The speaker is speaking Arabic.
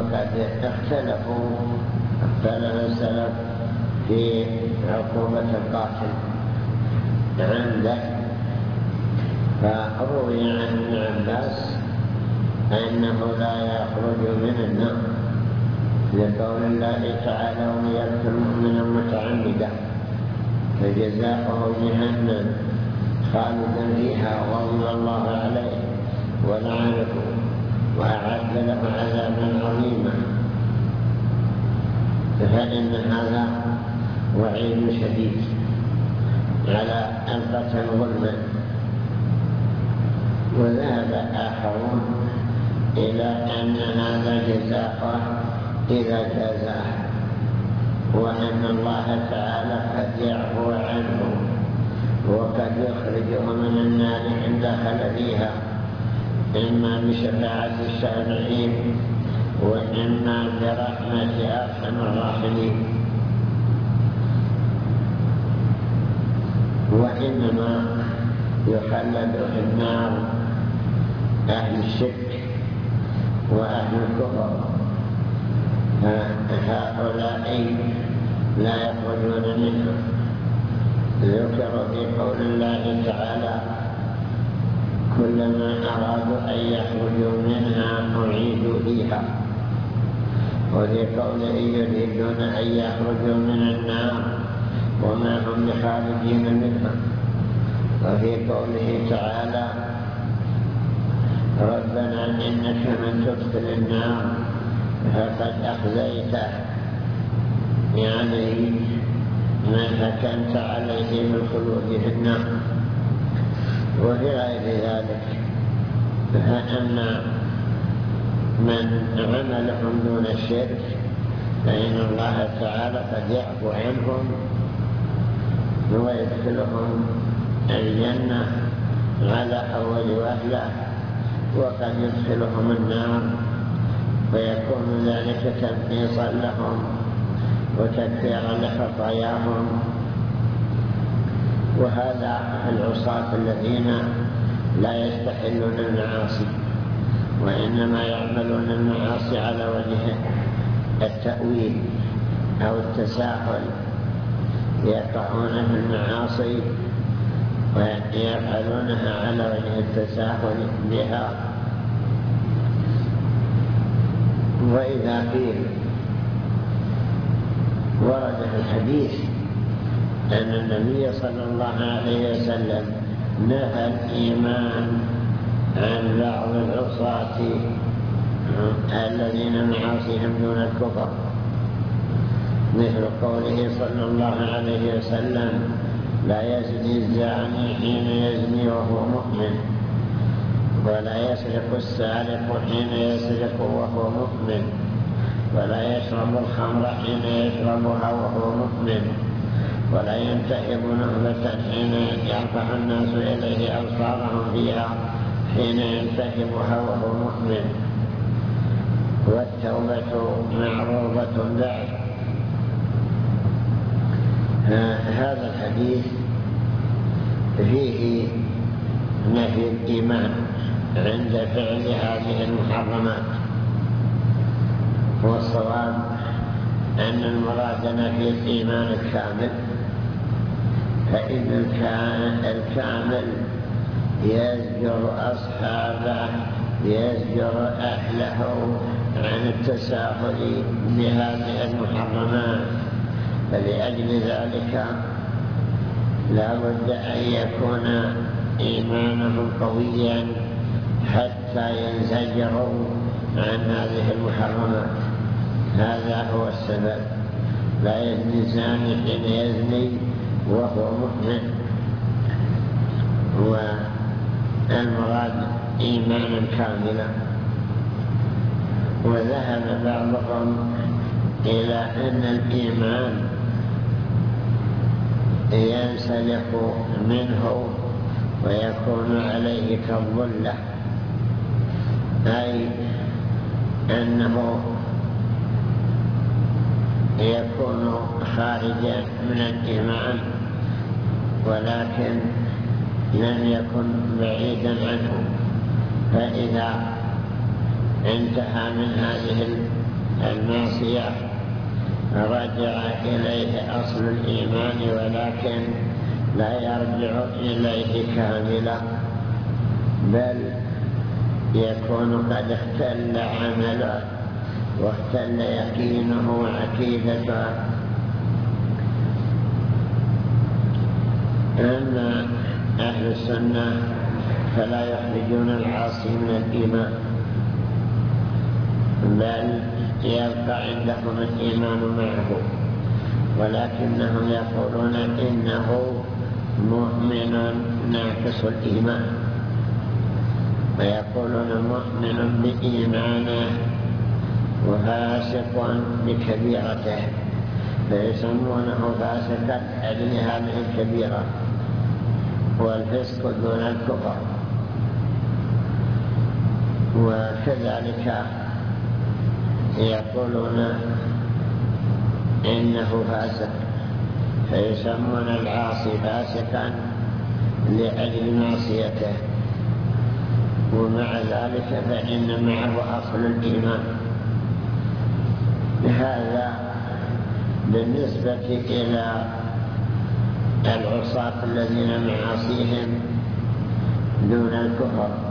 وقد اختلف السلف في عقوبة القاتل عنده. فروي عن ابن عباس أنه لا يخرج من النار لقول الله تعالى: ومن يقتل مؤمنا متعمدا فجزاؤه جهنم خالدا فيها وغضب الله عليه ولعنه وأعد له عذابا عظيما. فإن هذا وعيد شديد على القتل ظلما. وذهب آخرون إلى أن هذا جزاءه إذا جازاه، وأن الله تعالى قد يعفو عنه وقد يخرجه من النار إن دخل فيها، إما بشفاعة الشافعين وإما برحمة أرحم الراحمين. وإنما يخلد في النار أهل الشرك وأهل الكفر، هؤلاء لا يخرجون منها. ذكر في قول الله تعالى: كلما أرادوا أن يخرجوا منها أعيدوا فيها. وفي قوله: يريدون أن يخرجوا من النار وما هم بخارجين منها. وفي قوله تعالى: ربنا إنك من تدخل النار فقد أخزيته، يعني من حكمت عليه بالخلود في النار. وفي غير ذلك فأما من عملهم دون الشرك فإن الله تعالى قد يعفو عنهم ويدخلهم الجنة على أول وهلة، وقد يدخلهم النار ويكون ذلك تنقيصا لهم وتكفيرا لخطاياهم. وهذا العصاة الذين لا يستحلون المعاصي وإنما يعملون المعاصي على وجه التأويل أو التساهل، يقعون في المعاصي ويفعلونها على وجه التساهل بها. وإذا قيل ورد في الحديث أن النبي صلى الله عليه وسلم نهى الإيمان عن بعض العصاة الذين معاصيهم دون الكفر، مثل قوله صلى الله عليه وسلم: لا يزني الزاني حين يزني وهو مؤمن، ولا يسرق السارق حين يسرق وهو مؤمن، ولا يشرب الخمر حين يشربها وهو مؤمن، ولا ينتهب نهبة حين يرفع الناس إليه أبصارهم فيها حين ينتهبها وهو مؤمن، والتوبة معروضة بعد. هذا الحديث فيه نفي الإيمان عند فعل هذه المحرمات، والصواب أن المراد نفي الإيمان الكامل، فإن الكامل يزجر أصحابه، يزجر أهله عن التساهل بهذه المحرمات. فلأجل ذلك لا بد أن يكون إيمانهم قويا حتى ينزجروا عن هذه المحرمات. هذا هو السبب. لا يزني الزاني حين يزني وهو مؤمن، والمراد إيمانا كاملا. وذهب بعضهم إلى أن الإيمان ينسلق منه ويكون عليه كالظلة، أي أنه يكون خارجا من الإيمان ولكن لم يكن بعيدا عنه. فإذا انتهى من هذه المعصية رجع إليه أصل الإيمان ولكن لا يرجع إليه كاملا، بل يكون قد اختل عمله واختل يقينه وعقيدته. أما أهل السنة فلا يخرجون العاصي من الإيمان، بل يبقى عندهم الإيمان معه، ولكنهم يقولون إنه مؤمن ناقص الإيمان، ويقولون مؤمن بإيمانه وفاسق بكبيرته، فيسمونه فاسقا لأجل هذه الكبيرة، والفسق دون الكفر. وكذلك يقولون إنه فاسق، فيسمون العاصي فاسقا لأجل معصيته، ومع ذلك فإن معه أصل الإيمان. هذا بالنسبة إلى العصاة الذين معاصيهم دون الكفر.